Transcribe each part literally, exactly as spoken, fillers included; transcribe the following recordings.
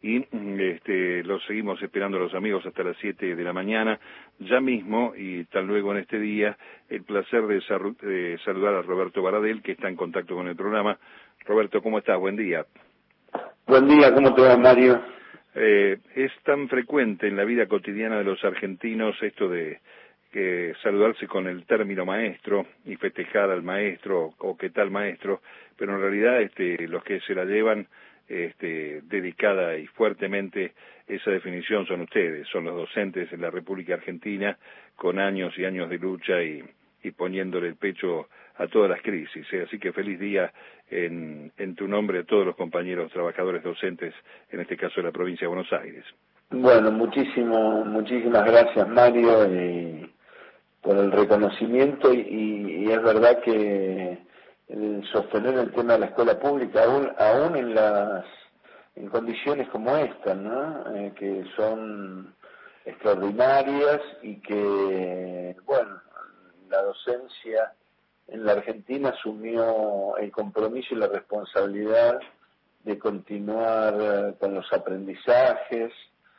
y este, los seguimos esperando a los amigos hasta las siete de la mañana, ya mismo, y tan luego en este día, el placer de, de saludar a Roberto Baradel, que está en contacto con el programa. Roberto, ¿cómo estás? Buen día. Buen día, ¿cómo te va, Mario? Eh, es tan frecuente en la vida cotidiana de los argentinos esto de que saludarse con el término maestro y festejar al maestro o qué tal maestro, pero en realidad este, los que se la llevan este, dedicada y fuertemente esa definición son ustedes, son los docentes en la República Argentina con años y años de lucha y, y poniéndole el pecho a todas las crisis, ¿eh? Así que feliz día en, en tu nombre a todos los compañeros trabajadores docentes, en este caso de la provincia de Buenos Aires. Bueno, muchísimo, muchísimas gracias, Mario, y por el reconocimiento, y, y es verdad que el sostener el tema de la escuela pública, aún, aún en las en condiciones como esta, ¿no? Eh, que son extraordinarias y que, bueno, la docencia en la Argentina asumió el compromiso y la responsabilidad de continuar con los aprendizajes,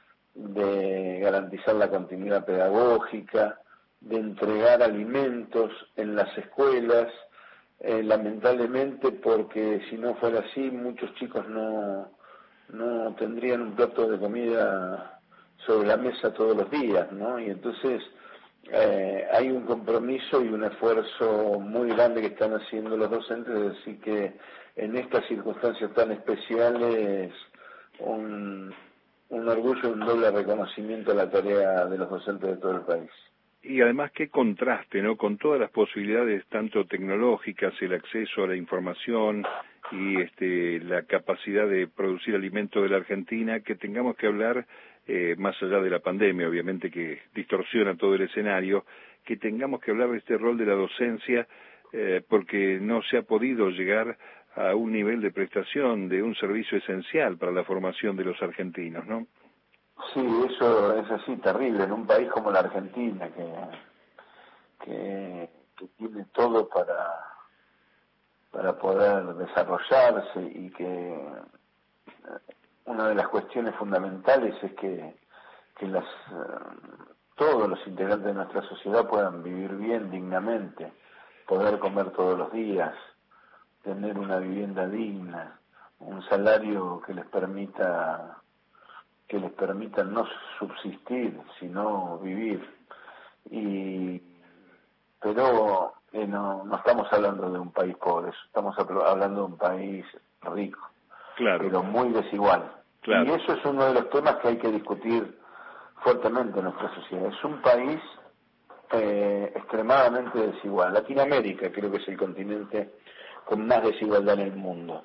de garantizar la continuidad pedagógica, de entregar alimentos en las escuelas, eh, lamentablemente, porque si no fuera así, muchos chicos no, no tendrían un plato de comida sobre la mesa todos los días, ¿no? Y entonces eh, hay un compromiso y un esfuerzo muy grande que están haciendo los docentes, así que en estas circunstancias tan especiales, un, un orgullo y un doble reconocimiento a la tarea de los docentes de todo el país. Y además qué contraste, ¿no? Con todas las posibilidades, tanto tecnológicas, el acceso a la información y este, la capacidad de producir alimento de la Argentina, que tengamos que hablar, eh, más allá de la pandemia, obviamente que distorsiona todo el escenario, que tengamos que hablar de este rol de la docencia, eh, porque no se ha podido llegar a un nivel de prestación de un servicio esencial para la formación de los argentinos, ¿no? Sí, eso es así, terrible, en un país como la Argentina, que, que, que tiene todo para, para poder desarrollarse, y que una de las cuestiones fundamentales es que, que las, todos los integrantes de nuestra sociedad puedan vivir bien, dignamente, poder comer todos los días, tener una vivienda digna, un salario que les permita que les permitan no subsistir, sino vivir. Y pero eh, no, no estamos hablando de un país pobre, estamos hablando de un país rico, claro, pero muy desigual. Claro. Y eso es uno de los temas que hay que discutir fuertemente en nuestra sociedad. Es un país eh, extremadamente desigual. Latinoamérica creo que es el continente con más desigualdad en el mundo.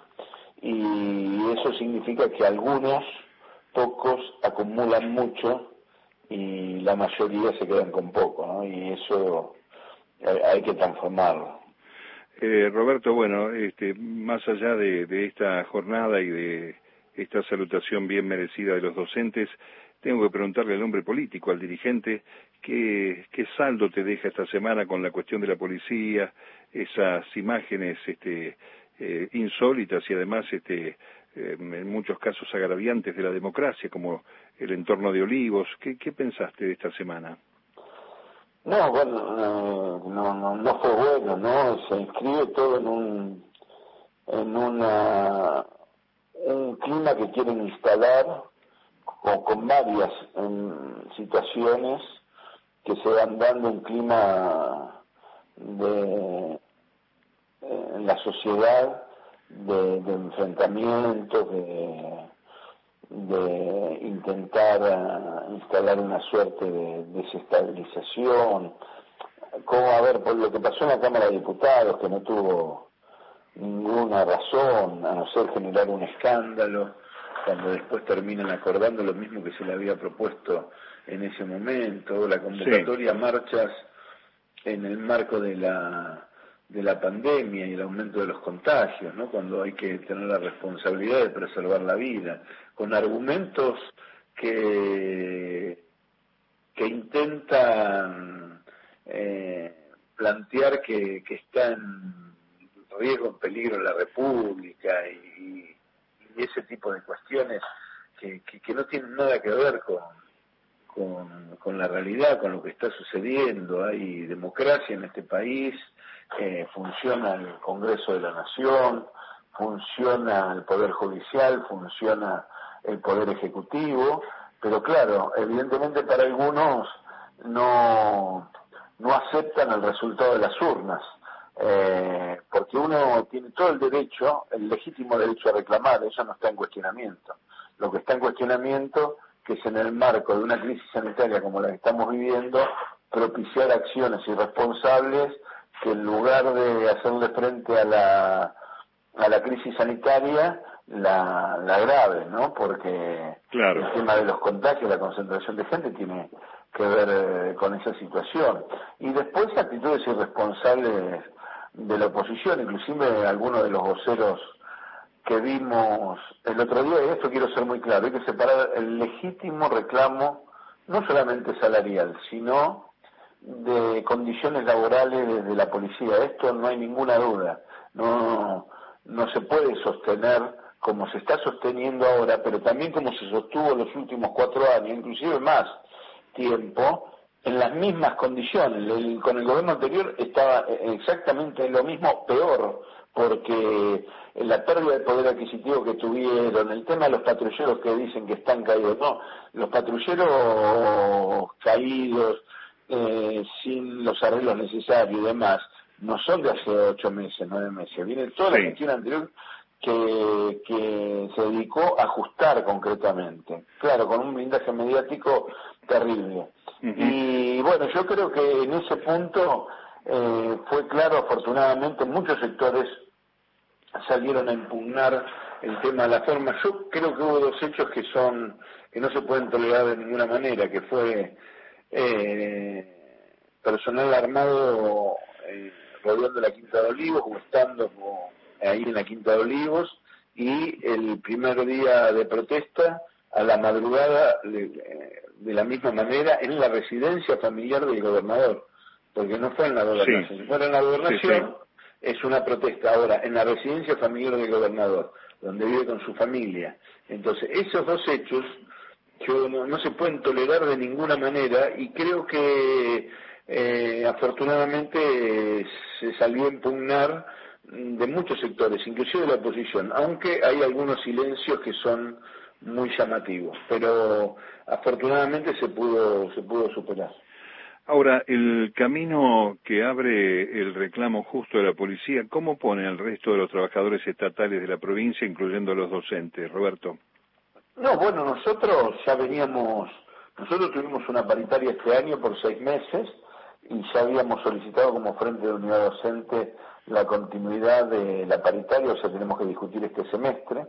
Y eso significa que algunos pocos acumulan mucho y la mayoría se quedan con poco, ¿no? Y eso hay, hay que transformarlo. Eh, Roberto, bueno, este, más allá de, de esta jornada y de esta salutación bien merecida de los docentes, tengo que preguntarle al hombre político, al dirigente, ¿qué, qué saldo te deja esta semana con la cuestión de la policía, esas imágenes este, eh, insólitas y además este, eh, en muchos casos agraviantes de la democracia, como el entorno de Olivos? ¿Qué, qué pensaste de esta semana? No, bueno, eh, no, no, no fue bueno, ¿no? Se inscribe todo en un, en una, un clima que quieren instalar con, con varias en, situaciones que se van dando, un clima de en la sociedad de, de enfrentamientos, de, de intentar uh, instalar una suerte de desestabilización, como a ver, por lo que pasó en la Cámara de Diputados, que no tuvo ninguna razón, a no ser generar un escándalo, cuando después terminan acordando lo mismo que se le había propuesto en ese momento, la convocatoria a sí. marchas en el marco de la de la pandemia y el aumento de los contagios, ¿no? Cuando hay que tener la responsabilidad de preservar la vida, con argumentos que que intentan eh, plantear que, que está en riesgo, en peligro la República y, y ese tipo de cuestiones que, que, que no tienen nada que ver con, con, con la realidad, con lo que está sucediendo. Hay democracia en este país, eh, funciona el Congreso de la Nación, funciona el Poder Judicial, funciona el Poder Ejecutivo, pero claro, evidentemente para algunos no, no aceptan el resultado de las urnas, eh, porque uno tiene todo el derecho, el legítimo derecho a reclamar, eso no está en cuestionamiento. Lo que está en cuestionamiento que es en el marco de una crisis sanitaria como la que estamos viviendo, propiciar acciones irresponsables que en lugar de hacerle frente a la a la crisis sanitaria la, la grave, ¿no? Porque claro. el tema de los contagios, la concentración de gente tiene que ver eh, con esa situación. Y después actitudes irresponsables de la oposición, inclusive algunos de los voceros que vimos el otro día, y esto quiero ser muy claro, hay que separar el legítimo reclamo, no solamente salarial, sino de condiciones laborales de la policía. Esto no hay ninguna duda, no, no se puede sostener como se está sosteniendo ahora, pero también como se sostuvo los últimos cuatro años, inclusive más tiempo, en las mismas condiciones. El, con el gobierno anterior estaba exactamente lo mismo, peor, porque la pérdida de poder adquisitivo que tuvieron, el tema de los patrulleros que dicen que están caídos, no, los patrulleros caídos, eh, sin los arreglos necesarios y demás, no son de hace ocho meses, nueve meses, viene toda la sí. gestión anterior que, que se dedicó a ajustar concretamente, claro, con un blindaje mediático terrible. Uh-huh. Y bueno, yo creo que en ese punto eh, fue claro, afortunadamente, muchos sectores salieron a impugnar el tema de la forma. Yo creo que hubo dos hechos que son que no se pueden tolerar de ninguna manera, que fue eh, personal armado eh, rodeando la Quinta de Olivos o estando como ahí en la Quinta de Olivos, y el primer día de protesta a la madrugada de, de la misma manera en la residencia familiar del gobernador, porque no fue en la gobernación. Sí. Si fuera en la gobernación, sí, sí. Es una protesta. Ahora, en la residencia familiar del gobernador, donde vive con su familia. Entonces, esos dos hechos que no, no se pueden tolerar de ninguna manera, y creo que eh, afortunadamente eh, se salió a impugnar de muchos sectores, inclusive de la oposición, aunque hay algunos silencios que son muy llamativos, pero afortunadamente se pudo se pudo superar. Ahora, el camino que abre el reclamo justo de la policía, ¿cómo pone al resto de los trabajadores estatales de la provincia, incluyendo a los docentes, Roberto? No, bueno, nosotros ya veníamos, nosotros tuvimos una paritaria este año por seis meses y ya habíamos solicitado como Frente de Unidad Docente la continuidad de la paritaria, o sea, tenemos que discutir este semestre.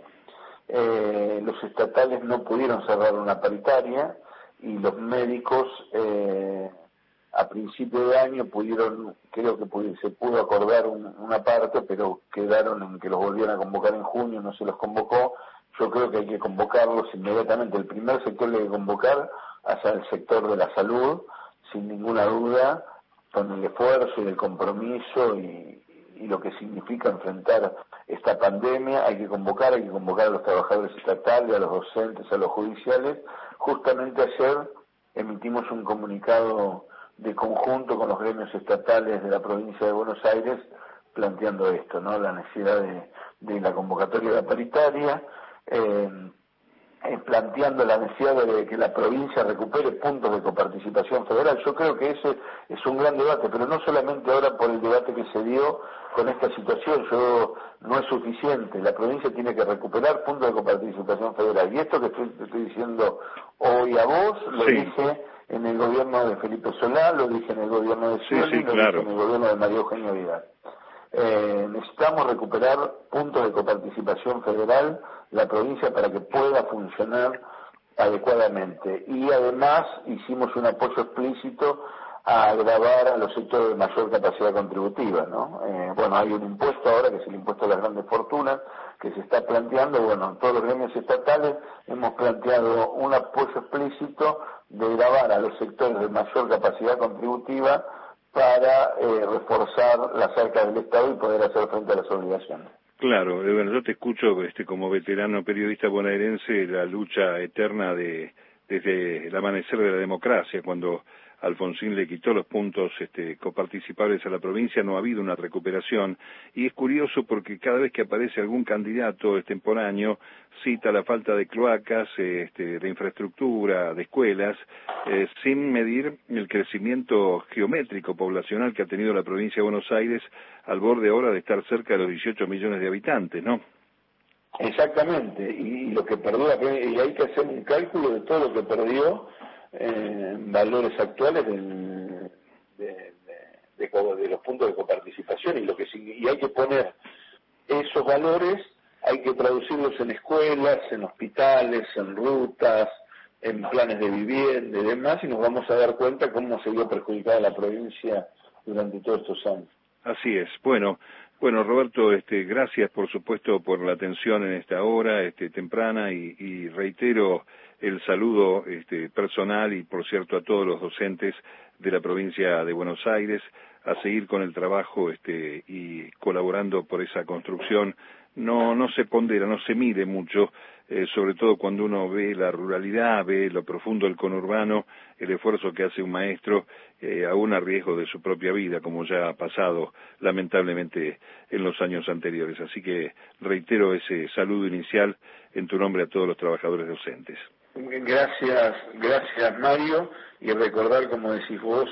Eh, los estatales no pudieron cerrar una paritaria y los médicos eh, a principio de año pudieron, creo que pudo, se pudo acordar un, una parte, pero quedaron en que los volvieran a convocar en junio, no se los convocó. Yo creo que hay que convocarlos inmediatamente. El primer sector que hay que convocar hacia el sector de la salud, sin ninguna duda, con el esfuerzo y el compromiso y, y lo que significa enfrentar esta pandemia. Hay que convocar, hay que convocar a los trabajadores estatales, a los docentes, a los judiciales. Justamente ayer emitimos un comunicado de conjunto con los gremios estatales de la provincia de Buenos Aires planteando esto, ¿no? La necesidad de, de la convocatoria de la paritaria, eh, eh, planteando la necesidad de que la provincia recupere puntos de coparticipación federal. Yo creo que ese es un gran debate, pero no solamente ahora por el debate que se dio con esta situación, yo no es suficiente. La provincia tiene que recuperar puntos de coparticipación federal. Y esto que estoy, estoy diciendo hoy a vos, lo sí. dije en el gobierno de Felipe Solá, lo dije en el gobierno de Scioli, sí, sí, lo claro. dije en el gobierno de María Eugenia Vidal. Eh, necesitamos recuperar puntos de coparticipación federal la provincia para que pueda funcionar adecuadamente, y además hicimos un apoyo explícito a gravar a los sectores de mayor capacidad contributiva, ¿no? Eh, bueno, hay un impuesto ahora que es el impuesto a las grandes fortunas que se está planteando. Bueno, todos los gremios estatales hemos planteado un apoyo explícito de gravar a los sectores de mayor capacidad contributiva para eh, reforzar las arcas del Estado y poder hacer frente a las obligaciones. Claro, eh, bueno, yo te escucho este, como veterano periodista bonaerense, la lucha eterna de desde el amanecer de la democracia, cuando Alfonsín le quitó los puntos este, coparticipables a la provincia, no ha habido una recuperación, y es curioso porque cada vez que aparece algún candidato extemporáneo, cita la falta de cloacas, este, de infraestructura, de escuelas, eh, sin medir el crecimiento geométrico poblacional que ha tenido la provincia de Buenos Aires, al borde ahora de estar cerca de los dieciocho millones de habitantes, ¿no? Exactamente, y lo que perdió la provincia, y hay que hacer un cálculo de todo lo que perdió eh, en valores actuales del, de, de, de, de los puntos de coparticipación, y lo que y hay que poner esos valores, hay que traducirlos en escuelas, en hospitales, en rutas, en planes de vivienda y demás, y nos vamos a dar cuenta cómo se vio perjudicada la provincia durante todos estos años. Así es. Bueno, bueno, Roberto, este, gracias por supuesto por la atención en esta hora este, temprana y, y reitero el saludo este, personal y por cierto a todos los docentes de la provincia de Buenos Aires a seguir con el trabajo este, y colaborando por esa construcción. No, no se pondera, no se mide mucho, eh, sobre todo cuando uno ve la ruralidad, ve lo profundo del conurbano, el esfuerzo que hace un maestro, eh, aún a riesgo de su propia vida, como ya ha pasado lamentablemente en los años anteriores. Así que reitero ese saludo inicial en tu nombre a todos los trabajadores docentes. Gracias, gracias Mario, y recordar, como decís vos,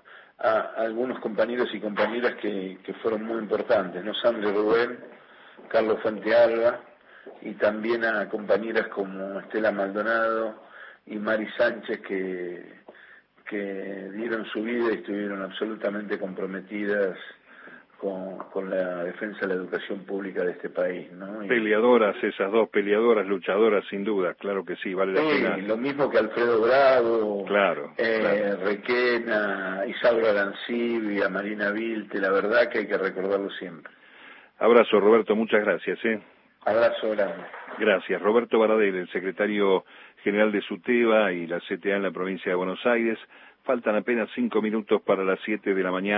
a algunos compañeros y compañeras que, que fueron muy importantes, ¿no? Sandra Rubén, Carlos Fuentealba, y también a compañeras como Estela Maldonado y Mari Sánchez que, que dieron su vida y estuvieron absolutamente comprometidas con, con la defensa de la educación pública de este país, ¿no? Y, peleadoras, esas dos peleadoras, luchadoras, sin duda, claro que sí, vale la sí, pena. Lo mismo que Alfredo Bravo, claro, eh, claro. Requena, Isaura Arancibia, Marina Vilte, la verdad que hay que recordarlo siempre. Abrazo, Roberto, muchas gracias. ¿eh? Abrazo grande. Gracias. Roberto Baradel, el secretario general de SUTEBA y la C T A en la provincia de Buenos Aires. Faltan apenas cinco minutos para las siete de la mañana.